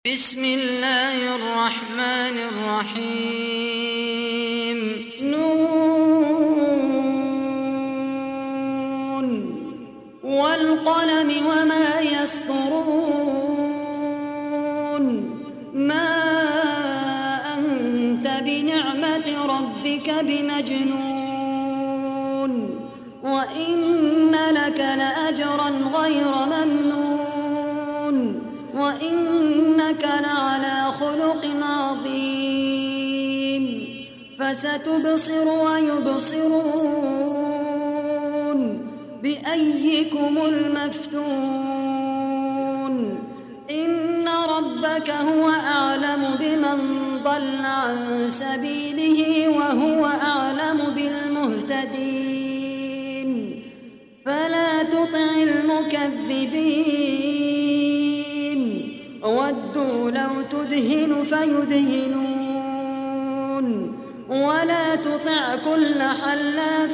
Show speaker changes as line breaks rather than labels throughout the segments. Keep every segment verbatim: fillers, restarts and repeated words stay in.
بسم الله الرحمن الرحيم.
نون والقلم وما يسطرون. ما أنت بنعمة ربك بمجنون، وإن لك لأجرا غير ممنون، وإنك لعلى خلق عظيم. فستبصر ويبصرون بأيكم المفتون. إن ربك هو أعلم بمن ضل عن سبيله وهو أعلم بالمهتدين. فلا تطع المكذبين، ودوا لو تدهن فيدهنون. ولا تطع كل حلاف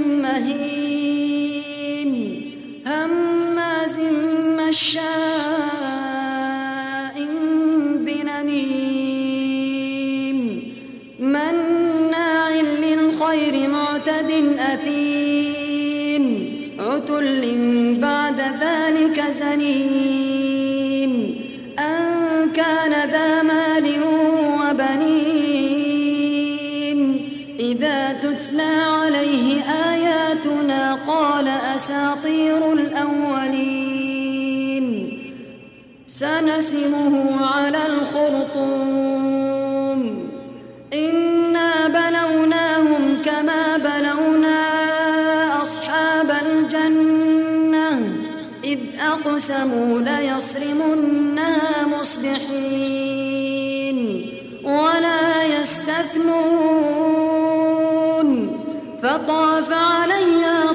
مهين، هماز مشاء بنميم، مناع للخير معتد أثيم، عتل بعد ذلك زنيم، أن كان ذا مال وبنين. إذا تتلى عليه آياتنا قال أساطير الأولين. سنسمه على الخرطوم. إنا بلوناهم كما بلونا أصحاب الجنة إذ أقسموا ليصرمنها مصبحين ولا يستثنون. فطاف عليها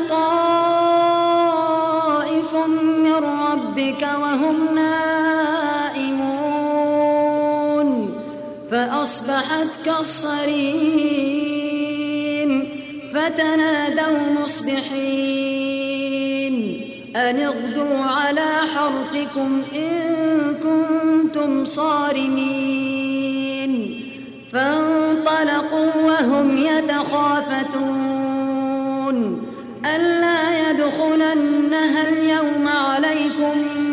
طائف من ربك وهم نائمون، فأصبحت كالصريم. فتنادوا مصبحين أن اغدوا على حرثكم إن كنتم صارمين. فانطلقوا وهم يتخافتون ألا يدخلنها اليوم عليكم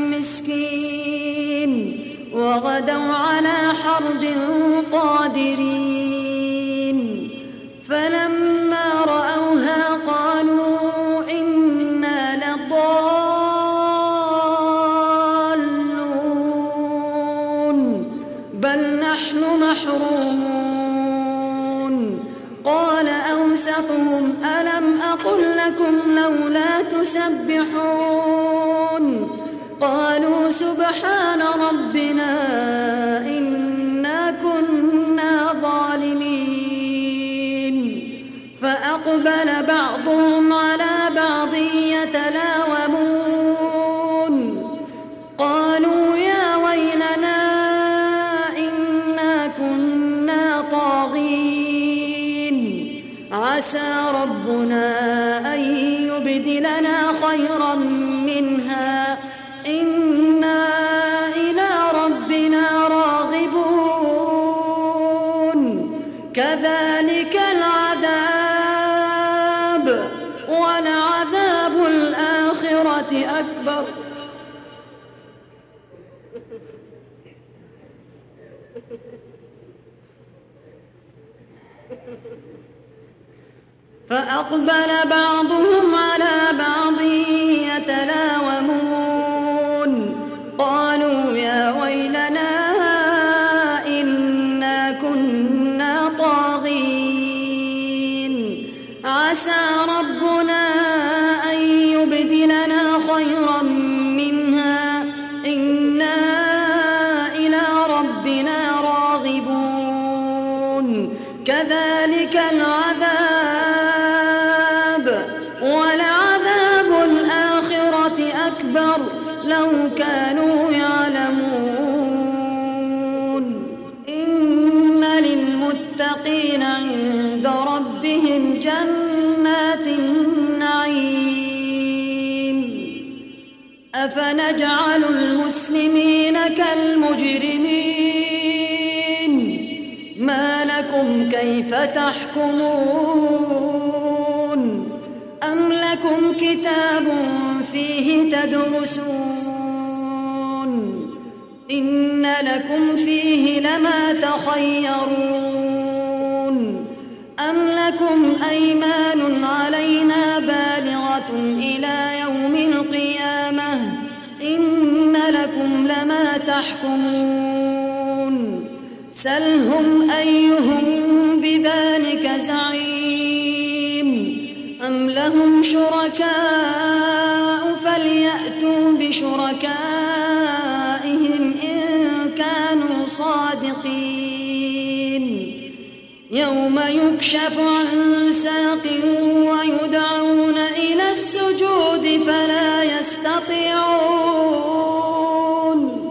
مسكين، وغدوا على حرد قادرين. فلما رأوها قالوا إنا لضالون بل نحن محرومون. قال أوسطهم ألم أقل لكم لولا تسبحون؟ قالوا سبحان ربنا إنا كنا ظالمين. فأقبل بعضهم على بعض يتلاومون قالوا يا ويلنا إنا كنا طاغين، عسى ربنا أن يبدلنا خيرا منها إنا إلى ربنا راغبون. كذلك العذاب ولعذاب الآخرة أكبر. فأقبل بعضهم على بعض يتلاومون قالوا يا ويلنا إنا كنا طاغين، عسى ربنا أن يبدلنا خيرا منها إنا إلى ربنا راغبون. كذلك العذاب ولعذاب الآخرة أكبر لو كانوا يعلمون. إن للمتقين عند ربهم جنات النعيم. أفنجعل المسلمين كالمجرمين لكم كيف تحكمون أم لكم كتاب فيه تدرسون إن لكم فيه لما تخيرون أم لكم أيمان علينا بالغة إلى يوم القيامة إن لكم لما تحكمون سلهم أيهم بذلك زعيم أم لهم شركاء فليأتوا بشركائهم إن كانوا صادقين يوم يكشف عن ساق ويدعون إلى السجود فلا يستطيعون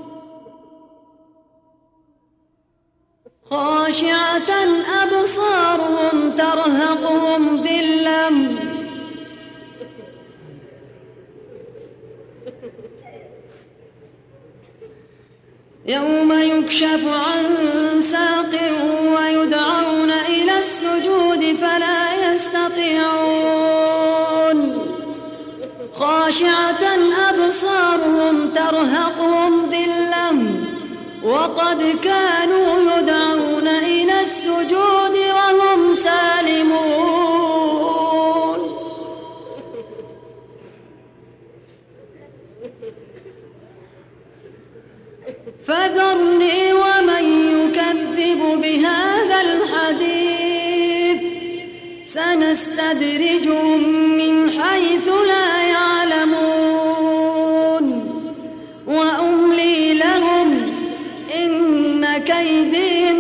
خاشعة أبصارهم ترهقهم ذلة يوم يكشف عن ساق ويدعون إلى السجود فلا يستطيعون خاشعة أبصارهم ترهقهم ذلة وقد كانوا يدعون إلى السجود وهم سالمون فذرني ومن يكذب بهذا الحديث سنستدرجهم من حيث لا يعلمون وأملي لهم إن كيدي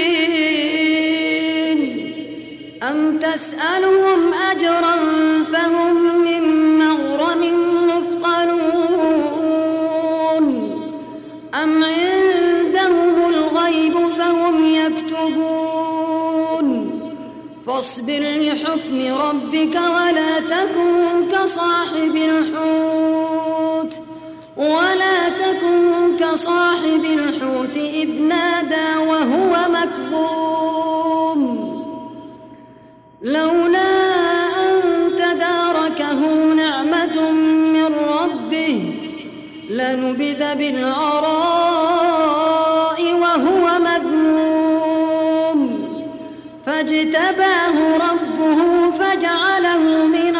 متين أم تسألهم أجرا فهم من مغرم مثقلون أم عندهم الغيب فهم يكتبون فاصبر لحكم ربك ولا تكن كصاحب الحوت ولا تكن كصاحب الحوت إذ نادى وهو مكظوم لولا أن تداركه نعمة من ربه لنبذ بالعراء وهو مذموم فاجتباه ربه فجعله من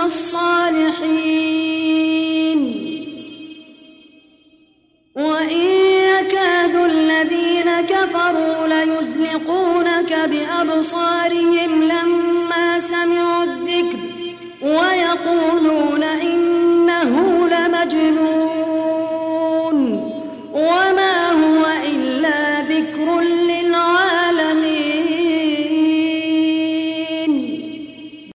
الصالحين وإن يكاد الذين كفروا ليزلقونك بأبصارهم لما سمعوا الذكر ويقولون إنه لمجنون وما هو إلا ذكر